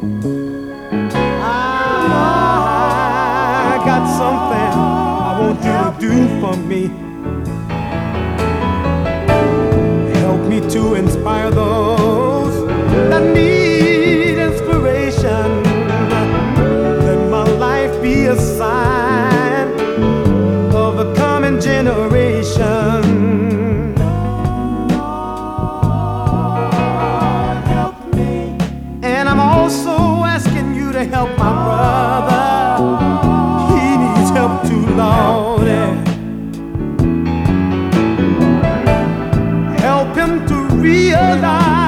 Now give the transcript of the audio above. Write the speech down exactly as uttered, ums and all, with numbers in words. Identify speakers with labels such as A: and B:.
A: I got something I want you to do for me. Help me to inspire those that need inspiration. Let my life be a sign of the coming generation. Help me. And I'm also asking you to help my brother. He needs help too, Lord. Help him to realize